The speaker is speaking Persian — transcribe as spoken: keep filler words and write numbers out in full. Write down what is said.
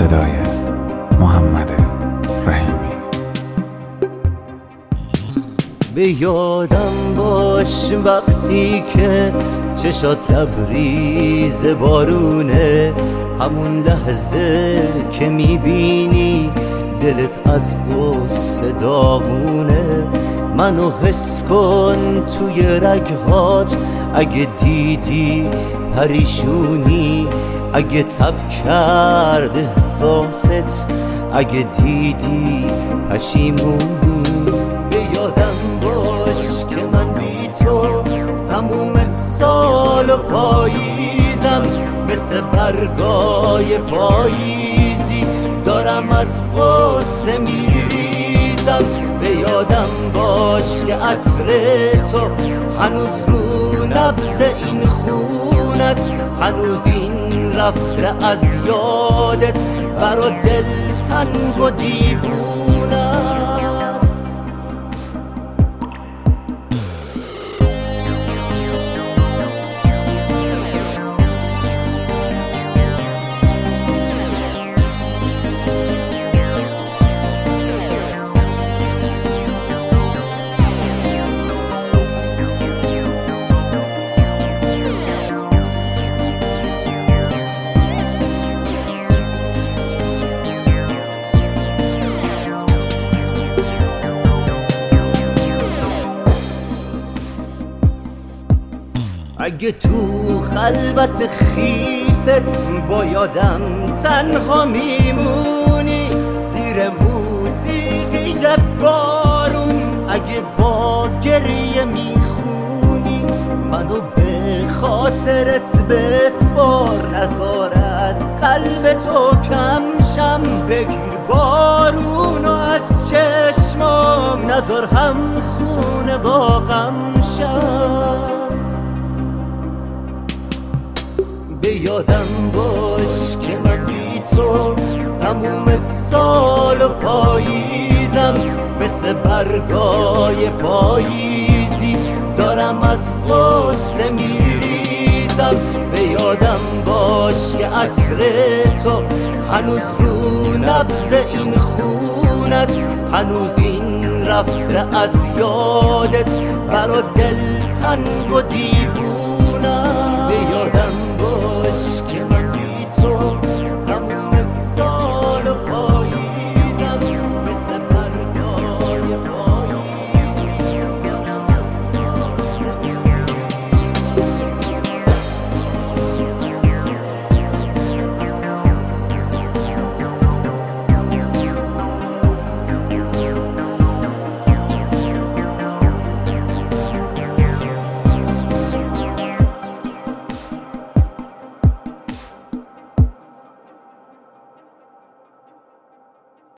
صدای محمد رحیمی. به یادم باش وقتی که چشات لبریز بارونه، همون لحظه که میبینی دلت از غصه داغونه. منو حس کن توی رگهات، اگه دیدی پریشونی، اگه تب کرده احساست، اگه دیدی پشیمونی. به یادم باش که من بی تو تموم سال و پاییزم، مثل برگای پاییزی دارم از غصه میریزم. به یادم باش که عطر تو هنوز رو نبض این خون است، هنوز این رفته از یادت برا دل تنگ و دیوونه است. اگه تو خلوت خیست با یادم تنها میمونی، زیر موسیقی بارون اگه با گریه میخونی، منو به خاطرت بسپار، نزار از قلب تو کم شم. بگیر بارون و از چشمام نزار هم خونه با غم شم. به یادم باش که من بی تو تموم سال و پاییزم، مثل برگای پاییزی دارم از غصه میریزم. به یادم باش که عطر تو هنوز رو نبض این خون است، هنوز این رفته از یادت برا دل تنگ و دیوونه.